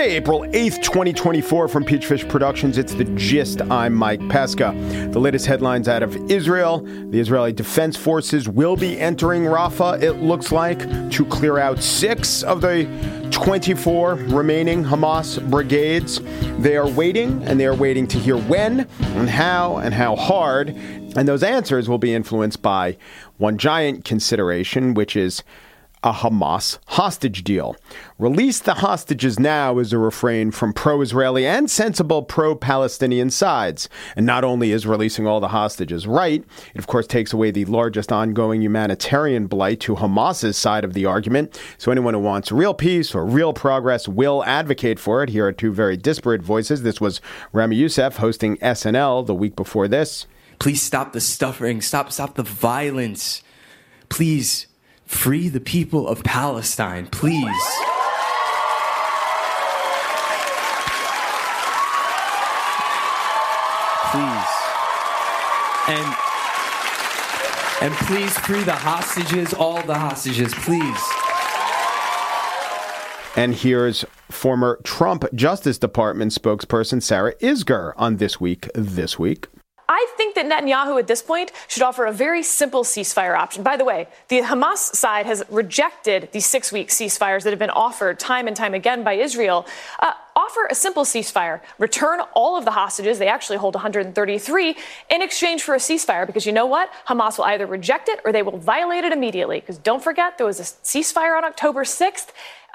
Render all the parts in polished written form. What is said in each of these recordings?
Monday, April 8th, 2024 from Peachfish Productions. It's The Gist. I'm Mike Pesca. The latest headlines out of Israel. The Israeli Defense Forces will be entering Rafah, it looks like, to clear out 6 of the 24 remaining Hamas brigades. They are waiting to hear when and how hard. And those answers will be influenced by one giant consideration, which is a Hamas hostage deal. Release the hostages now is a refrain from pro-Israeli and sensible pro-Palestinian sides. And not only is releasing all the hostages right, it of course takes away the largest ongoing humanitarian blight to Hamas's side of the argument. So anyone who wants real peace or real progress will advocate for it. Here are 2 very disparate voices. This was Rami Youssef hosting SNL the week before this. Please stop the suffering. Stop the violence. Please. Free the people of Palestine, please. Please. And please free the hostages, all the hostages, please. And here's former Trump Justice Department spokesperson Sarah Isgur on This Week. I think that Netanyahu at this point should offer a very simple ceasefire option. By the way, the Hamas side has rejected the 6-week ceasefires that have been offered time and time again by Israel. Offer a simple ceasefire. Return all of the hostages. They actually hold 133 in exchange for a ceasefire, because you know what? Hamas will either reject it or they will violate it immediately. Because don't forget, there was a ceasefire on October 6th.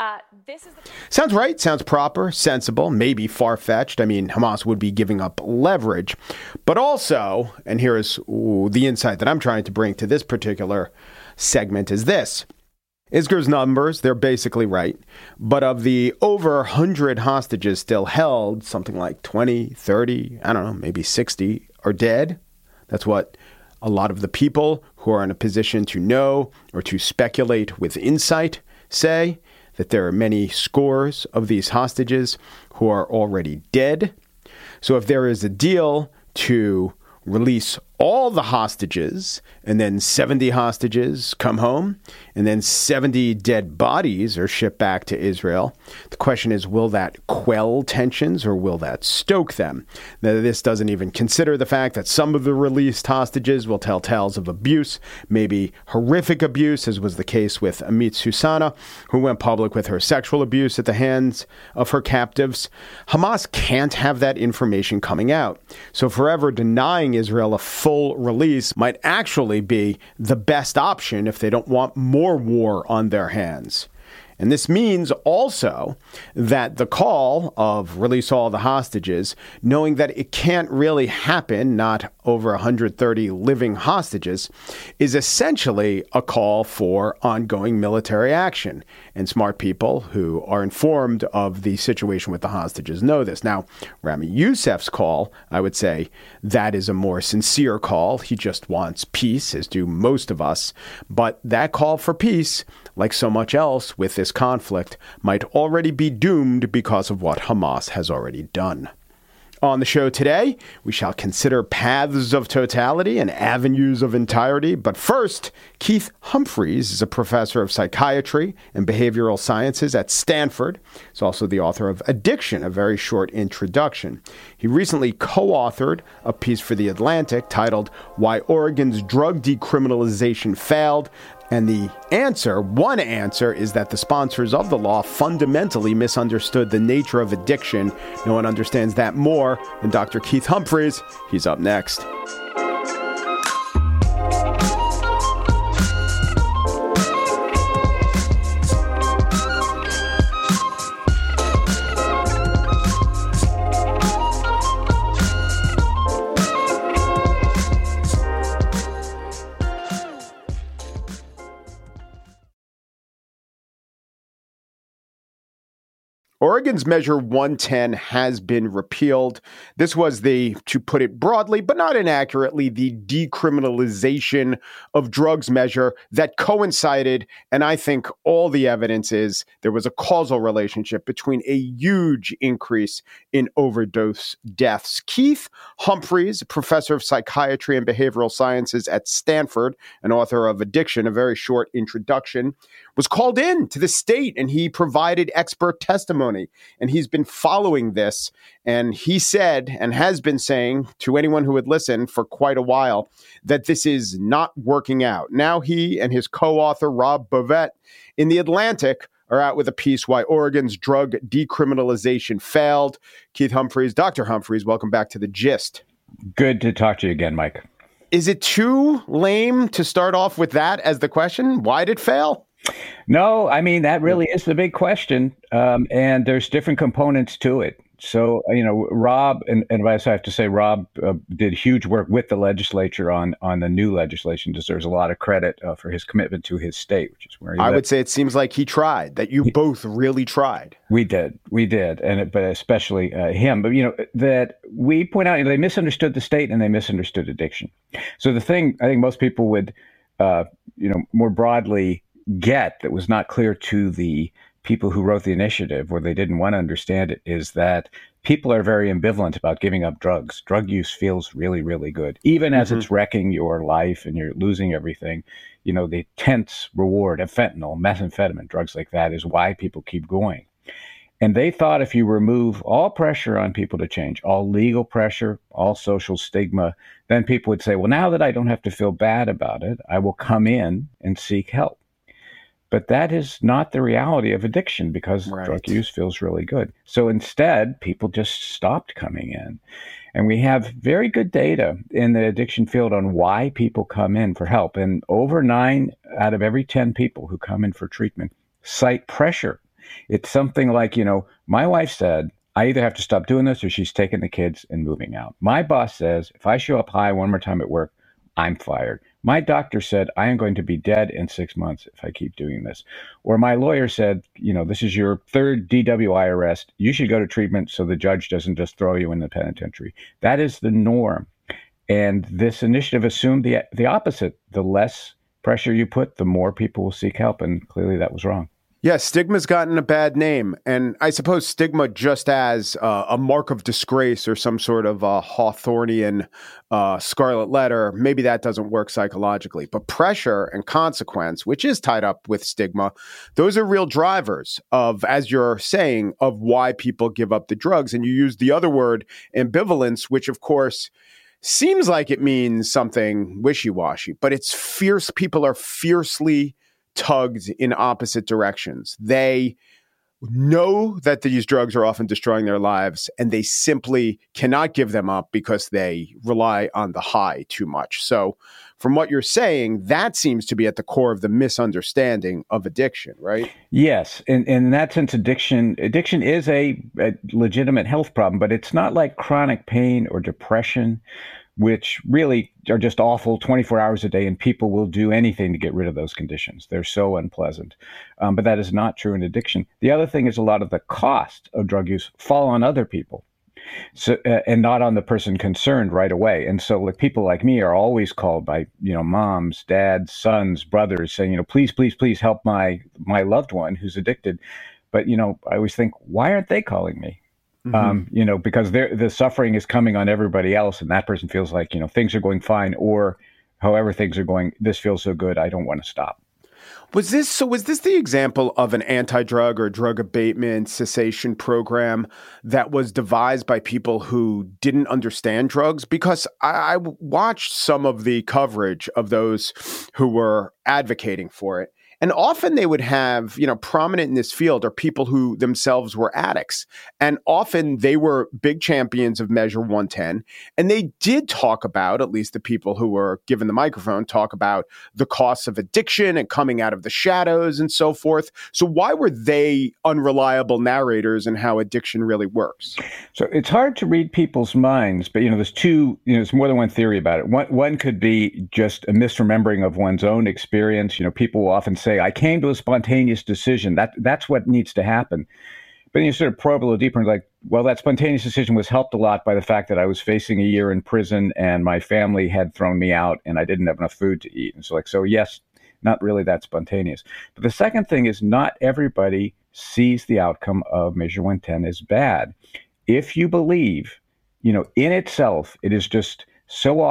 Sounds right, sounds proper, sensible, maybe far-fetched. I mean, Hamas would be giving up leverage. But also, and here is the insight that I'm trying to bring to this particular segment is this. Isgur's numbers, they're basically right. But of the over 100 hostages still held, something like 20, 30, I don't know, maybe 60 are dead. That's what a lot of the people who are in a position to know or to speculate with insight say, that there are many scores of these hostages who are already dead. So if there is a deal to release all the hostages and then 70 hostages come home and then 70 dead bodies are shipped back to Israel, the question is, will that quell tensions or will that stoke them? Now, this doesn't even consider the fact that some of the released hostages will tell tales of abuse, maybe horrific abuse, as was the case with Amit Susana, who went public with her sexual abuse at the hands of her captives. Hamas can't have that information coming out. So forever denying Israel a full release might actually be the best option if they don't want more war on their hands. And this means also that the call of release all the hostages, knowing that it can't really happen, not over 130 living hostages, is essentially a call for ongoing military action. And smart people who are informed of the situation with the hostages know this. Now, Rami Youssef's call, I would say, that is a more sincere call. He just wants peace, as do most of us. But that call for peace, like so much else with this conflict, might already be doomed because of what Hamas has already done. On the show today, we shall consider paths of totality and avenues of entirety. But first, Keith Humphreys is a professor of psychiatry and behavioral sciences at Stanford. He's also the author of Addiction, a very short introduction. He recently co-authored a piece for The Atlantic titled Why Oregon's Drug Decriminalization Failed. And the answer, one answer, is that the sponsors of the law fundamentally misunderstood the nature of addiction. No one understands that more than Dr. Keith Humphreys. He's up next. Oregon's Measure 110 has been repealed. This was to put it broadly, but not inaccurately, the decriminalization of drugs measure that coincided, and I think all the evidence is there was a causal relationship between a huge increase in overdose deaths. Keith Humphreys, professor of psychiatry and behavioral sciences at Stanford, and author of Addiction, a very short introduction, was called in to the state and he provided expert testimony. And he's been following this. And he said, and has been saying to anyone who would listen for quite a while, that this is not working out. Now he and his co-author, Rob Bovet, in The Atlantic, are out with a piece why Oregon's drug decriminalization failed. Keith Humphreys, Dr. Humphreys, welcome back to The Gist. Good to talk to you again, Mike. Is it too lame to start off with that as the question? Why did it fail? No, I mean, that really is the big question. And there's different components to it. So, Rob, and I have to say, Rob did huge work with the legislature on the new legislation. Deserves a lot of credit for his commitment to his state, which is where he I lived. would say it seems like he tried, that you both really tried. We did. But especially him. But, that we point out, they misunderstood the state and they misunderstood addiction. So the thing I think most people would, more broadly get that was not clear to the people who wrote the initiative, or they didn't want to understand it, is that people are very ambivalent about giving up drugs. Drug use feels really, really good, even as it's wrecking your life and you're losing everything. The tense reward of fentanyl, methamphetamine, drugs like that is why people keep going. And they thought if you remove all pressure on people to change, all legal pressure, all social stigma, then people would say, well, now that I don't have to feel bad about it, I will come in and seek help. But that is not the reality of addiction, because drug use feels really good. So instead, people just stopped coming in. And we have very good data in the addiction field on why people come in for help. And over 9 out of every 10 people who come in for treatment cite pressure. It's something like, my wife said, I either have to stop doing this or she's taking the kids and moving out. My boss says, if I show up high one more time at work, I'm fired. My doctor said, I am going to be dead in 6 months if I keep doing this. Or my lawyer said, this is your 3rd DWI arrest. You should go to treatment so the judge doesn't just throw you in the penitentiary. That is the norm. And this initiative assumed the opposite. The less pressure you put, the more people will seek help. And clearly that was wrong. Yeah, stigma's gotten a bad name. And I suppose stigma just as a mark of disgrace or some sort of Hawthornian scarlet letter, maybe that doesn't work psychologically. But pressure and consequence, which is tied up with stigma, those are real drivers of, as you're saying, of why people give up the drugs. And you use the other word, ambivalence, which of course seems like it means something wishy-washy, but it's fierce. People are fiercely tugged in opposite directions. They know that these drugs are often destroying their lives, and they simply cannot give them up because they rely on the high too much. So from what you're saying, that seems to be at the core of the misunderstanding of addiction, right? Yes. And in that sense, addiction is a legitimate health problem, but it's not like chronic pain or depression, which really are just awful 24 hours a day, and people will do anything to get rid of those conditions. They're so unpleasant. But that is not true in addiction. The other thing is a lot of the cost of drug use fall on other people, so and not on the person concerned right away. And so people like me are always called by, moms, dads, sons, brothers saying, please, please, please help my loved one who's addicted. But, I always think, why aren't they calling me? Because the suffering is coming on everybody else, and that person feels like, things are going fine, or however things are going, this feels so good, I don't want to stop. Was this the example of an anti-drug or drug abatement cessation program that was devised by people who didn't understand drugs? Because I watched some of the coverage of those who were advocating for it. And often they would have, prominent in this field are people who themselves were addicts. And often they were big champions of Measure 110. And they did talk about, at least the people who were given the microphone, talk about the costs of addiction and coming out of the shadows and so forth. So why were they unreliable narrators in how addiction really works? So it's hard to read people's minds, but, there's more than one theory about it. One could be just a misremembering of one's own experience. People will often say, I came to a spontaneous decision. That's what needs to happen. But then you sort of probe a little deeper and like, well, that spontaneous decision was helped a lot by the fact that I was facing a year in prison and my family had thrown me out and I didn't have enough food to eat. And so yes, not really that spontaneous. But the second thing is not everybody sees the outcome of Measure 110 as bad. If you believe, in itself, it is just so awful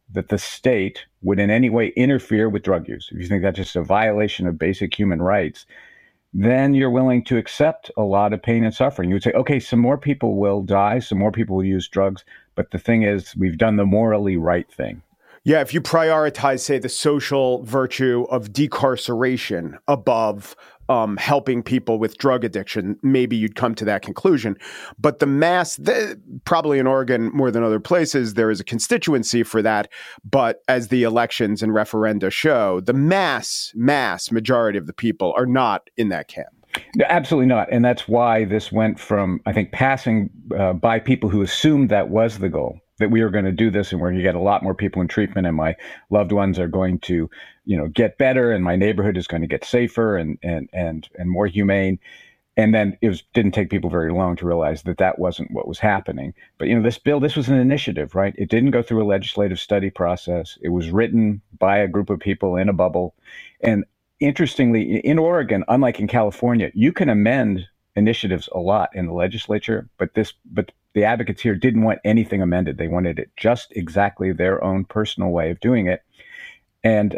that the state would in any way interfere with drug use, if you think that's just a violation of basic human rights, then you're willing to accept a lot of pain and suffering. You would say, okay, some more people will die, some more people will use drugs, but the thing is, we've done the morally right thing. Yeah, if you prioritize, say, the social virtue of decarceration above helping people with drug addiction, maybe you'd come to that conclusion. But probably in Oregon more than other places, there is a constituency for that. But as the elections and referenda show, the mass majority of the people are not in that camp. No, absolutely not. And that's why this went from, I think, passing by people who assumed that was the goal, that we were going to do this and we're going to get a lot more people in treatment and my loved ones are going to, get better and my neighborhood is going to get safer and more humane. And then it didn't take people very long to realize that that wasn't what was happening. But, this was an initiative, right? It didn't go through a legislative study process. It was written by a group of people in a bubble. And interestingly, in Oregon, unlike in California, you can amend initiatives a lot in the legislature, but the advocates here didn't want anything amended. They wanted it just exactly their own personal way of doing it. And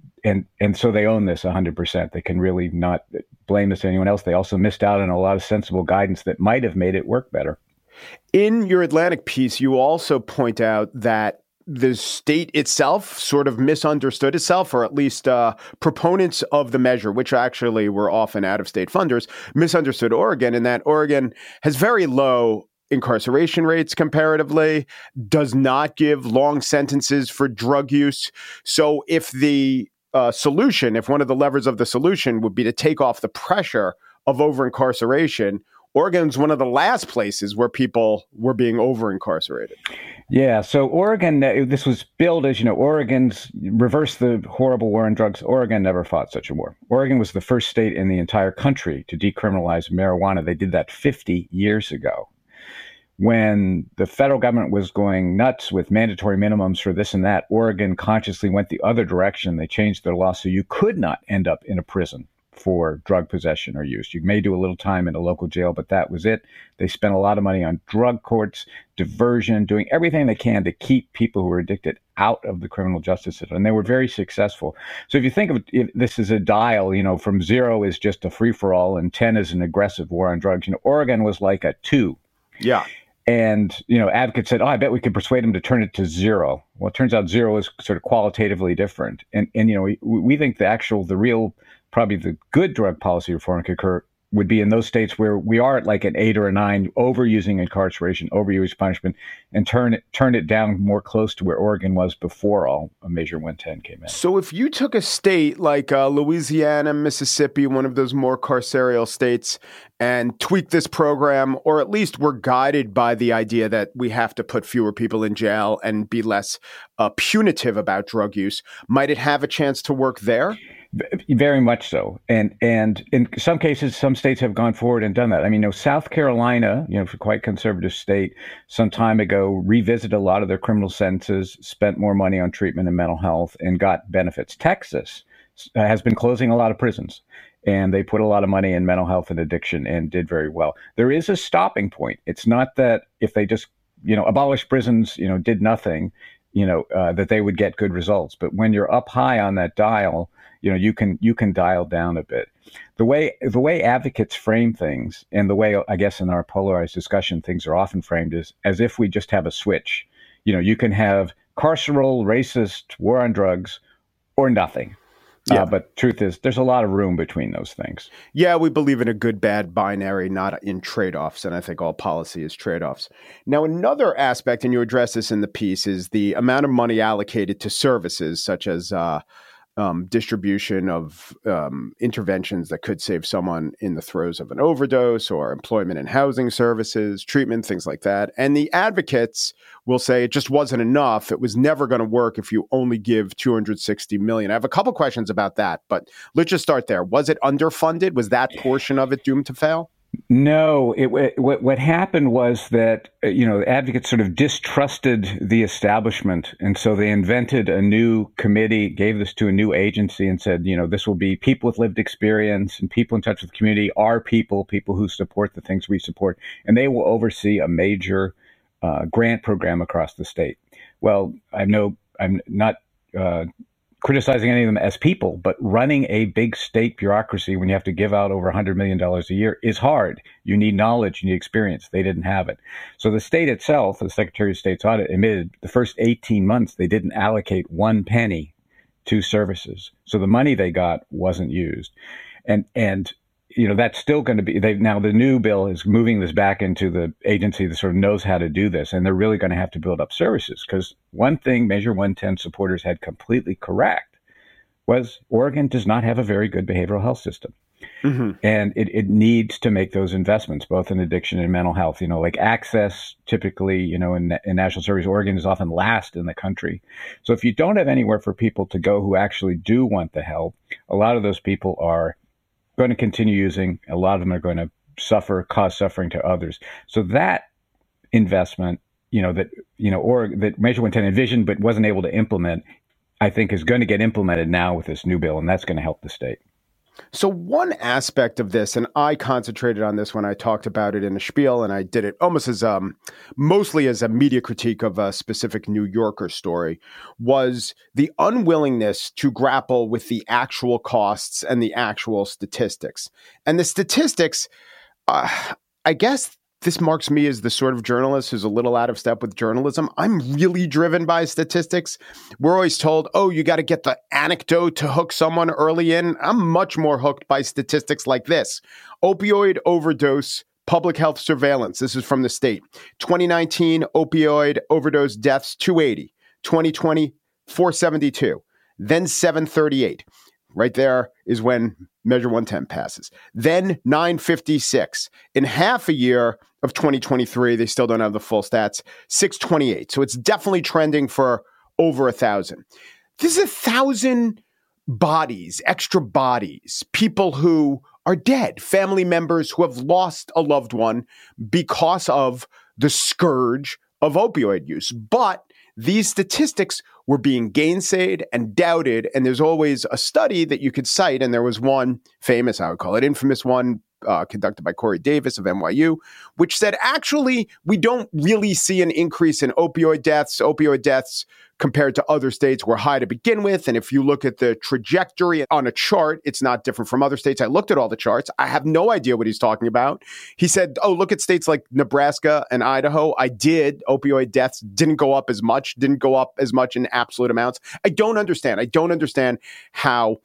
so they own this 100%. They can really not blame this to anyone else. They also missed out on a lot of sensible guidance that might have made it work better. In your Atlantic piece, you also point out that the state itself sort of misunderstood itself, or at least proponents of the measure, which actually were often out-of-state funders, misunderstood Oregon, and that Oregon has very low incarceration rates comparatively, does not give long sentences for drug use. So if the solution, if one of the levers of the solution would be to take off the pressure of over-incarceration, Oregon's one of the last places where people were being over-incarcerated. Yeah, so Oregon, this was billed as, Oregon's reverse the horrible war on drugs. Oregon never fought such a war. Oregon was the first state in the entire country to decriminalize marijuana. They did that 50 years ago. When the federal government was going nuts with mandatory minimums for this and that, Oregon consciously went the other direction. They changed their law so you could not end up in a prison for drug possession or use. You may do a little time in a local jail, but that was it. They spent a lot of money on drug courts, diversion, doing everything they can to keep people who are addicted out of the criminal justice system. And they were very successful. So if you think of this as a dial, from 0 is just a free-for-all and 10 is an aggressive war on drugs, Oregon was like a 2. Yeah. And, advocates said, I bet we could persuade them to turn it to 0. Well, it turns out 0 is sort of qualitatively different. And we think the real, probably the good drug policy reform could occur would be in those states where we are at like an 8 or a 9, overusing incarceration, overuse punishment, and turn it down more close to where Oregon was before all Measure 110 came in. So if you took a state like Louisiana, Mississippi, one of those more carceral states, and tweaked this program, or at least were guided by the idea that we have to put fewer people in jail and be less punitive about drug use, might it have a chance to work there? Very much so. And in some cases, some states have gone forward and done that. I mean, South Carolina, for quite conservative state, some time ago revisited a lot of their criminal sentences, spent more money on treatment and mental health, and got benefits. Texas has been closing a lot of prisons, and they put a lot of money in mental health and addiction and did very well. There is a stopping point. It's not that if they just, abolished prisons, did nothing, that they would get good results. But when you're up high on that dial, you can dial down a bit. The way advocates frame things, and the way I guess in our polarized discussion things are often framed, is as if we just have a switch. You can have carceral, racist, war on drugs, or nothing. Yeah. But truth is, there's a lot of room between those things. Yeah, we believe in a good-bad binary, not in trade-offs, and I think all policy is trade-offs. Now, another aspect, and you address this in the piece, is the amount of money allocated to services such as distribution of interventions that could save someone in the throes of an overdose, or employment and housing services, treatment, things like that. And the advocates will say it just wasn't enough. It was never going to work if you only give $260 million. I have a couple questions about that, but let's just start there. Was it underfunded? Was that portion of it doomed to fail? No, what happened was that, advocates sort of distrusted the establishment. And so they invented a new committee, gave this to a new agency and said, this will be people with lived experience and people in touch with the community, our people who support the things we support. And they will oversee a major grant program across the state. Well, I know I'm not criticizing any of them as people, but running a big state bureaucracy when you have to give out over $100 million a year is hard. You need knowledge, you need experience. They didn't have it. So the state itself, the Secretary of State's audit admitted the first 18 months, they didn't allocate one penny to services. So the money they got wasn't used. And that's still going to be, now the new bill is moving this back into the agency that sort of knows how to do this. And they're really going to have to build up services, because one thing Measure 110 supporters had completely correct was Oregon does not have a very good behavioral health system. Mm-hmm. And it needs to make those investments, both in addiction and mental health. Like access, typically, in national service, Oregon is often last in the country. So if you don't have anywhere for people to go who actually do want the help, a lot of those people are going to continue using. A lot of them are going to cause suffering to others. So that investment, that Measure 110 envisioned but wasn't able to implement, I think is going to get implemented now with this new bill, and that's going to help the state. So one aspect of this, and I concentrated on this when I talked about it in a spiel, and I did it almost as mostly as a media critique of a specific New Yorker story, was the unwillingness to grapple with the actual costs and the actual statistics. And the statistics, I guess this marks me as the sort of journalist who's a little out of step with journalism. I'm really driven by statistics. We're always told, you got to get the anecdote to hook someone early in. I'm much more hooked by statistics like this. Opioid overdose public health surveillance. This is from the state. 2019 opioid overdose deaths, 280. 2020, 472. Then 738. Right there is when Measure 110 passes. Then 956. In half a year of 2023, they still don't have the full stats, 628. So it's definitely trending for over 1,000. This is 1,000 bodies, extra bodies, people who are dead, family members who have lost a loved one because of the scourge of opioid use. But these statistics were being gainsaid and doubted, and there's always a study that you could cite, and there was one famous, I would call it infamous one, conducted by Corey Davis of NYU, which said, actually, we don't really see an increase in opioid deaths. Opioid deaths compared to other states were high to begin with. And if you look at the trajectory on a chart, it's not different from other states. I looked at all the charts. I have no idea what he's talking about. He said, look at states like Nebraska and Idaho. I did. Opioid deaths didn't go up as much in absolute amounts. I don't understand. I don't understand how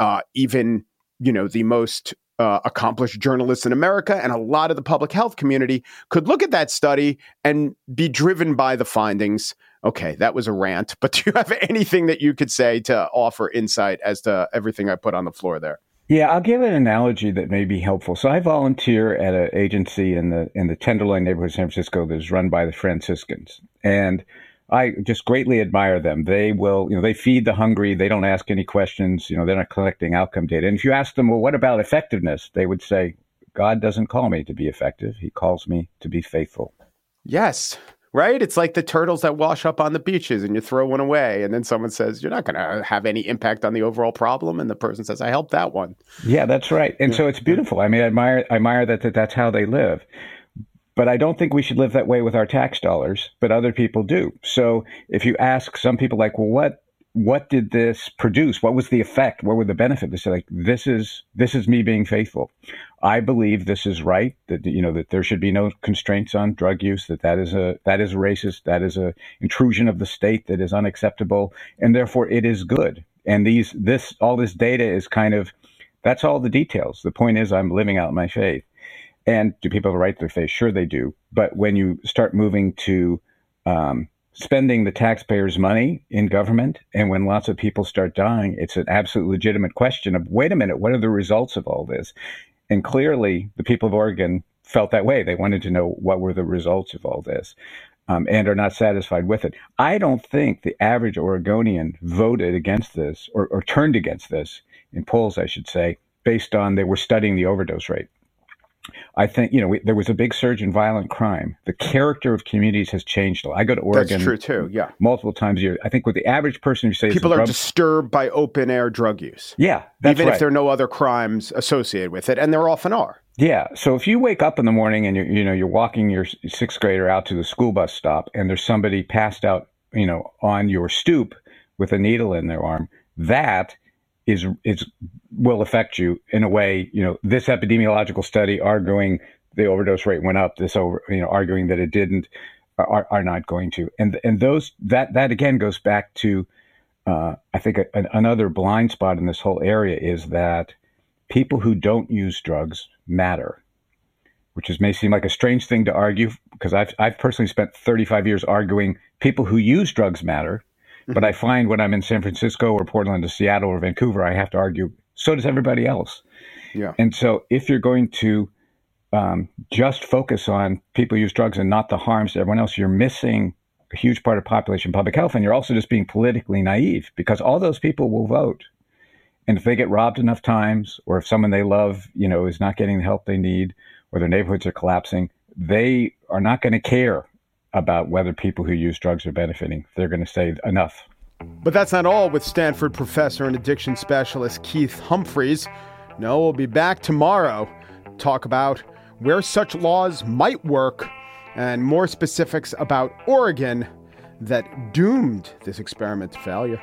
even, the most accomplished journalists in America and a lot of the public health community could look at that study and be driven by the findings. Okay, that was a rant, but do you have anything that you could say to offer insight as to everything I put on the floor there? Yeah, I'll give an analogy that may be helpful. So I volunteer at an agency in the Tenderloin neighborhood of San Francisco that is run by the Franciscans. And I just greatly admire them. They will, they feed the hungry. They don't ask any questions. They're not collecting outcome data. And if you ask them, well, what about effectiveness? They would say, God doesn't call me to be effective. He calls me to be faithful. Yes. Right? It's like the turtles that wash up on the beaches and you throw one away. And then someone says, you're not going to have any impact on the overall problem. And the person says, I helped that one. Yeah, that's right. And so it's beautiful. I mean, I admire that that's how they live. But I don't think we should live that way with our tax dollars, but other people do. So if you ask some people like, well, what did this produce? What was the effect? What were the benefits? They say, like, this is me being faithful. I believe this is right, that, that there should be no constraints on drug use, that is racist, that is a intrusion of the state that is unacceptable, and therefore it is good. And all this data is that's all the details. The point is, I'm living out my faith. And do people have a right to their faith? Sure, they do. But when you start moving to spending the taxpayers' money in government, and when lots of people start dying, it's an absolute legitimate question of, wait a minute, what are the results of all this? And clearly, the people of Oregon felt that way. They wanted to know what were the results of all this, and are not satisfied with it. I don't think the average Oregonian voted against this or turned against this, in polls, I should say, based on they were studying the overdose rate. I think, there was a big surge in violent crime. The character of communities has changed a lot. I go to Oregon. That's true too, yeah. Multiple times a year. I think with the average person who says people are disturbed by open air drug use. Yeah, that's even right. If there are no other crimes associated with it, and there often are. Yeah. So if you wake up in the morning and you're walking your sixth grader out to the school bus stop, and there's somebody passed out on your stoop with a needle in their arm, that will affect you in a way. This epidemiological study arguing the overdose rate went up, arguing that it didn't, are not going to. And those that again goes back to I think another blind spot in this whole area is that people who don't use drugs matter, which may seem like a strange thing to argue, because I've personally spent 35 years arguing people who use drugs matter. But I find when I'm in San Francisco or Portland or Seattle or Vancouver, I have to argue, so does everybody else. Yeah. And so if you're going to just focus on people who use drugs and not the harms to everyone else, you're missing a huge part of population public health. And you're also just being politically naive, because all those people will vote. And if they get robbed enough times, or if someone they love, is not getting the help they need, or their neighborhoods are collapsing, they are not going to care about whether people who use drugs are benefiting. They're going to say enough. But that's not all with Stanford professor and addiction specialist Keith Humphreys. No, we'll be back tomorrow to talk about where such laws might work and more specifics about Oregon that doomed this experiment to failure.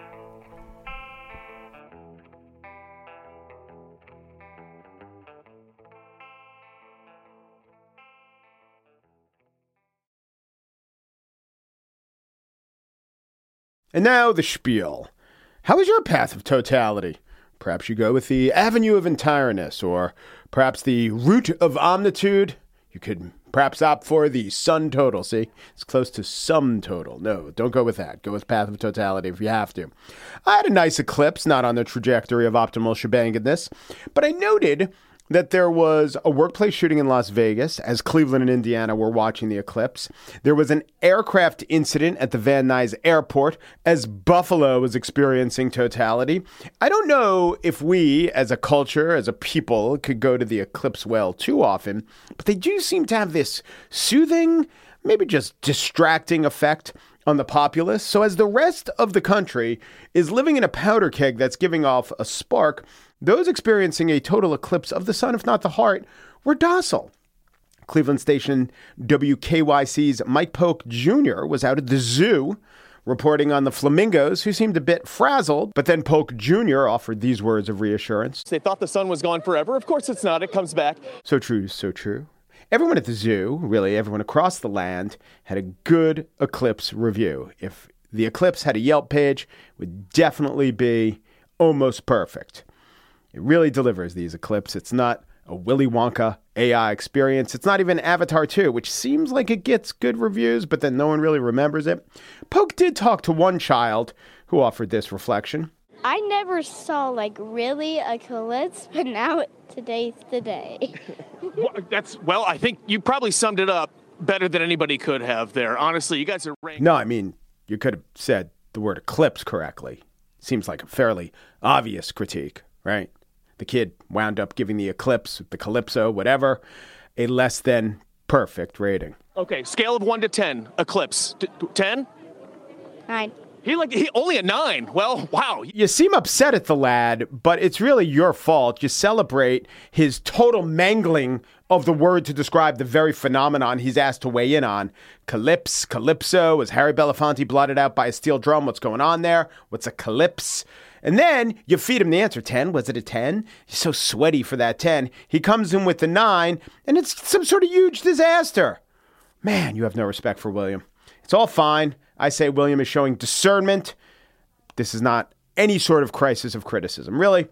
And now the spiel. How is your path of totality? Perhaps you go with the avenue of entireness, or perhaps the route of omnitude. You could perhaps opt for the sum total. See, it's close to sum total. No, don't go with that. Go with path of totality if you have to. I had a nice eclipse, not on the trajectory of optimal shebanginess, but I noted that there was a workplace shooting in Las Vegas as Cleveland and Indiana were watching the eclipse. There was an aircraft incident at the Van Nuys Airport as Buffalo was experiencing totality. I don't know if we, as a culture, as a people, could go to the eclipse well too often, but they do seem to have this soothing, maybe just distracting effect on the populace. So as the rest of the country is living in a powder keg that's giving off a spark, those experiencing a total eclipse of the sun, if not the heart, were docile. Cleveland station WKYC's Mike Polk Jr. was out at the zoo reporting on the flamingos, who seemed a bit frazzled. But then Polk Jr. offered these words of reassurance. They thought the sun was gone forever. Of course it's not. It comes back. So true, so true. Everyone at the zoo, really everyone across the land, had a good eclipse review. If the eclipse had a Yelp page, it would definitely be almost perfect. It really delivers these eclipses. It's not a Willy Wonka AI experience. It's not even Avatar 2, which seems like it gets good reviews, but then no one really remembers it. Polk did talk to one child who offered this reflection. I never saw really a eclipse, but now today's the day. Well, I think you probably summed it up better than anybody could have there. Honestly, you guys are ranked. No, I mean, you could have said the word eclipse correctly. Seems like a fairly obvious critique, right? The kid wound up giving the eclipse, the Calypso, whatever, a less than perfect rating. Okay, scale of 1 to 10, eclipse. 10? 9. He only a 9. Well, wow. You seem upset at the lad, but it's really your fault. You celebrate his total mangling of the word to describe the very phenomenon he's asked to weigh in on. Calypso, is Harry Belafonte blotted out by a steel drum? What's going on there? What's a calypse? And then you feed him the answer. 10? Was it a 10? He's so sweaty for that 10. He comes in with the 9, and it's some sort of huge disaster. Man, you have no respect for William. It's all fine. I say William is showing discernment. This is not any sort of crisis of criticism. Really,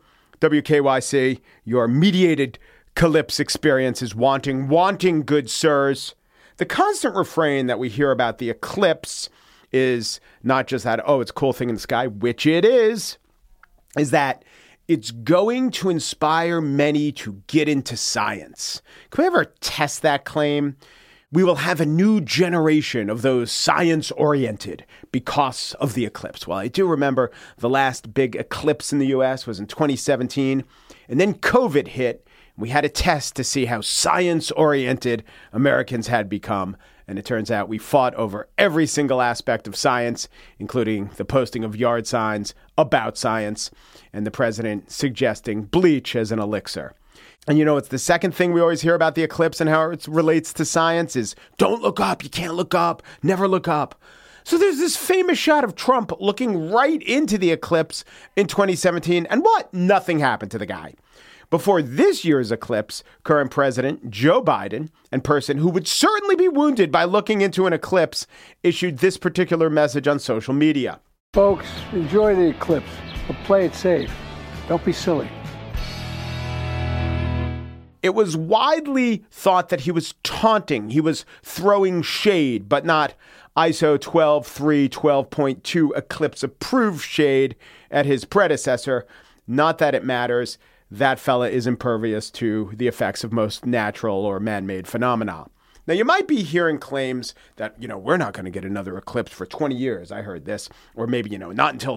WKYC, your mediated calypse experience is wanting, good sirs. The constant refrain that we hear about the eclipse is not just that, oh, it's a cool thing in the sky, which it is that it's going to inspire many to get into science. Can we ever test that claim? We will have a new generation of those science-oriented because of the eclipse. Well, I do remember the last big eclipse in the U.S. was in 2017, and then COVID hit. We had a test to see how science-oriented Americans had become, and it turns out we fought over every single aspect of science, including the posting of yard signs about science, and the president suggesting bleach as an elixir. And it's the second thing we always hear about the eclipse and how it relates to science is don't look up. You can't look up. Never look up. So there's this famous shot of Trump looking right into the eclipse in 2017. And what? Nothing happened to the guy. Before this year's eclipse, current President Joe Biden, and person who would certainly be wounded by looking into an eclipse, issued this particular message on social media. Folks, enjoy the eclipse, but play it safe. Don't be silly. It was widely thought that he was taunting. He was throwing shade, but not ISO 12.3, 12.2 eclipse approved shade at his predecessor. Not that it matters. That fella is impervious to the effects of most natural or man-made phenomena. Now, you might be hearing claims that, we're not going to get another eclipse for 20 years. I heard this. Or maybe, not until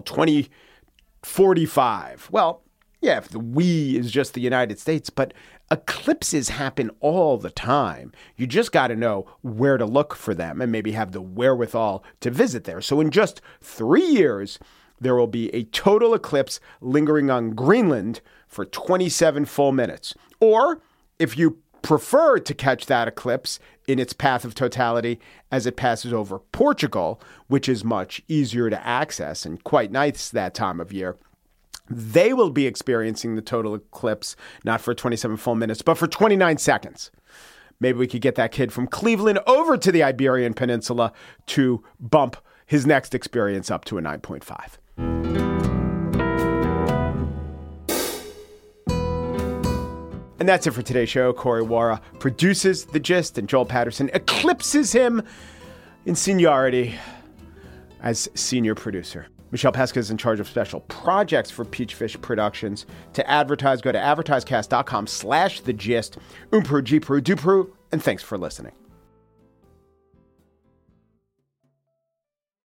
2045. Well, yeah, if the we is just the United States, but eclipses happen all the time. You just got to know where to look for them and maybe have the wherewithal to visit there. So in just 3 years, there will be a total eclipse lingering on Greenland for 27 full minutes. Or if you prefer to catch that eclipse in its path of totality as it passes over Portugal, which is much easier to access and quite nice that time of year, they will be experiencing the total eclipse not for 27 full minutes, but for 29 seconds. Maybe we could get that kid from Cleveland over to the Iberian Peninsula to bump his next experience up to a 9.5. And that's it for today's show. Corey Wara produces The Gist, and Joel Patterson eclipses him in seniority as senior producer. Michelle Pesca is in charge of special projects for Peachfish Productions. To advertise, go to advertisecast.com/thegist. Umpru, Gpru, Dupru, and thanks for listening.